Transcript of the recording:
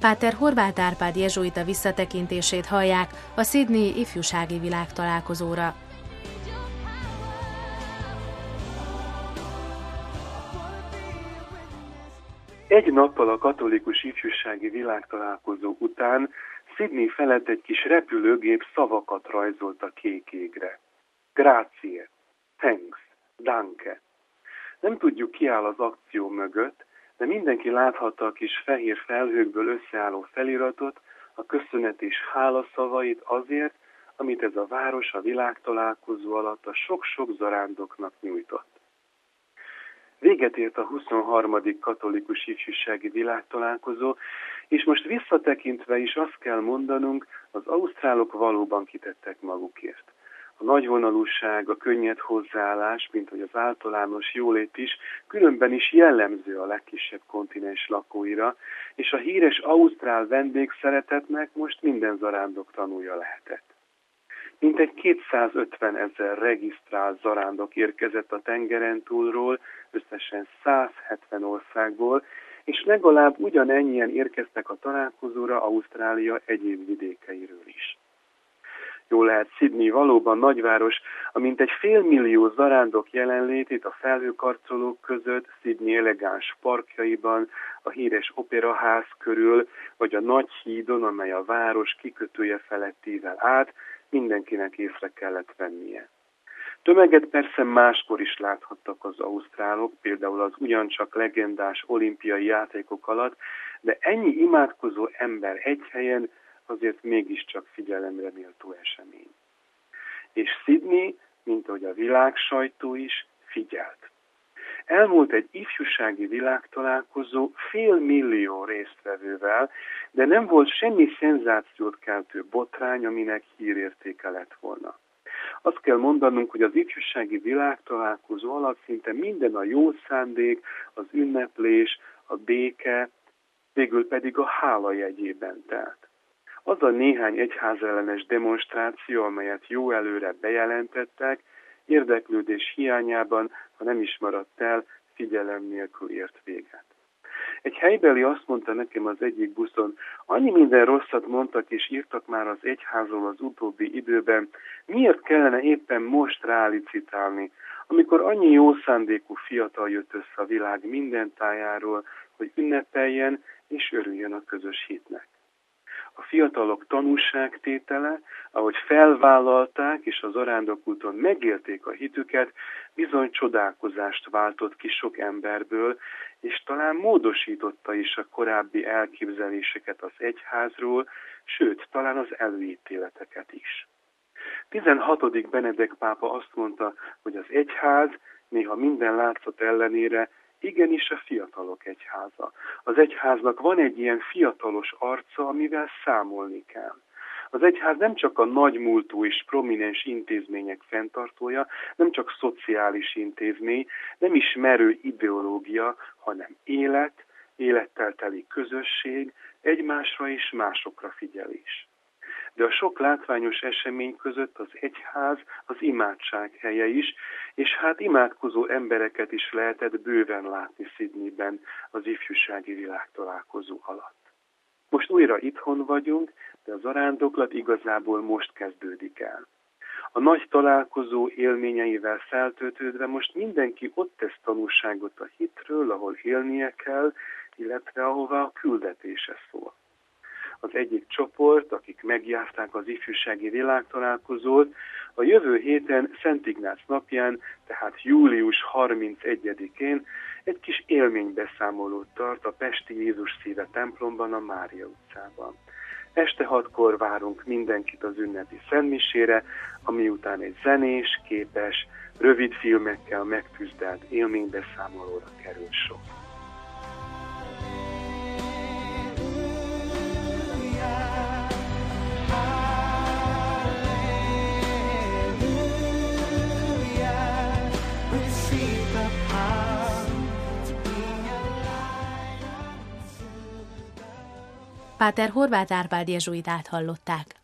Páter Horváth Árpád jezsuita visszatekintését hallják a Sydney ifjúsági világtalálkozóra. Egy nappal a katolikus ifjúsági világtalálkozó után Sydney felett egy kis repülőgép szavakat rajzolt a kék égre. Grazie, thanks, danke. Nem tudjuk, ki áll az akció mögött, de mindenki láthatta a kis fehér felhőkből összeálló feliratot, a köszönet és hálaszavait azért, amit ez a város a világtalálkozó alatt a sok-sok zarándoknak nyújtott. Véget ért a 23. katolikus ifjúsági világtalálkozó, és most visszatekintve is azt kell mondanunk, az ausztrálok valóban kitettek magukért. A nagyvonalúság, a könnyed hozzáállás, mint hogy az általános jólét is, különben is jellemző a legkisebb kontinens lakóira, és a híres ausztrál vendégszeretetnek most minden zarándok tanúja lehetett. Mintegy 250 000 regisztrált zarándok érkezett a tengeren túlról, összesen 170 országból, és legalább ugyanennyien érkeztek a találkozóra Ausztrália egyéb vidékeiről is. Jól lehet, Sydney valóban nagyváros, a mintegy 500 000 zarándok jelenlétét a felhőkarcolók között, Sydney elegáns parkjaiban, a híres operaház körül, vagy a nagy hídon, amely a város kikötője felett ível át, mindenkinek észre kellett vennie. Tömeget persze máskor is láthattak az ausztrálok, például az ugyancsak legendás olimpiai játékok alatt, de ennyi imádkozó ember egy helyen azért mégiscsak figyelemre méltó esemény. És Sydney, mint ahogy a világ sajtó is, figyelt. Elmúlt egy ifjúsági világtalálkozó 500 000 résztvevővel, de nem volt semmi szenzációt keltő botrány, aminek hírértéke lett volna. Azt kell mondanunk, hogy az ifjúsági világtalálkozó alatt szinte minden a jó szándék, az ünneplés, a béke, végül pedig a hála jegyében telt. Az a néhány egyházellenes demonstráció, amelyet jó előre bejelentettek, érdeklődés hiányában, ha nem is maradt el, figyelem nélkül ért véget. Egy helybeli azt mondta nekem az egyik buszon, annyi minden rosszat mondtak és írtak már az egyházról az utóbbi időben, miért kellene éppen most rálicitálni, amikor annyi jó szándékú fiatal jött össze a világ minden tájáról, hogy ünnepeljen és örüljön a közös hitnek. A fiatalok tanúságtétele, ahogy felvállalták és az arándokúton megélték a hitüket, bizony csodálkozást váltott ki sok emberből, és talán módosította is a korábbi elképzeléseket az egyházról, sőt, talán az előítéleteket is. 16. Benedek pápa azt mondta, hogy az egyház, néha minden látszat ellenére, igenis a fiatalok egyháza. Az egyháznak van egy ilyen fiatalos arca, amivel számolni kell. Az egyház nem csak a nagymúltú és prominens intézmények fenntartója, nem csak szociális intézmény, nem is merő ideológia, hanem élettel teli közösség, egymásra és másokra figyelés. De a sok látványos esemény között az egyház az imádság helye is, és hát imádkozó embereket is lehetett bőven látni Sydneyben az ifjúsági világtalálkozó alatt. Most újra itthon vagyunk, de az arándoklat igazából most kezdődik el. A nagy találkozó élményeivel feltöltődve most mindenki ott tesz tanúságot a hitről, ahol élnie kell, illetve ahová a küldetése szól. Az egyik csoport, akik megjárták az ifjúsági világtalálkozót, a jövő héten Szent Ignác napján, tehát július 31-én egy kis élménybeszámolót tart a pesti Jézus Szíve templomban, a Mária utcában. Este 6-kor várunk mindenkit az ünnepi szentmisére, ami után egy zenés, képes, rövid filmekkel megtűzdelt élménybeszámolóra kerül sor. Páter Horváth Árpád jezsuitát hallották.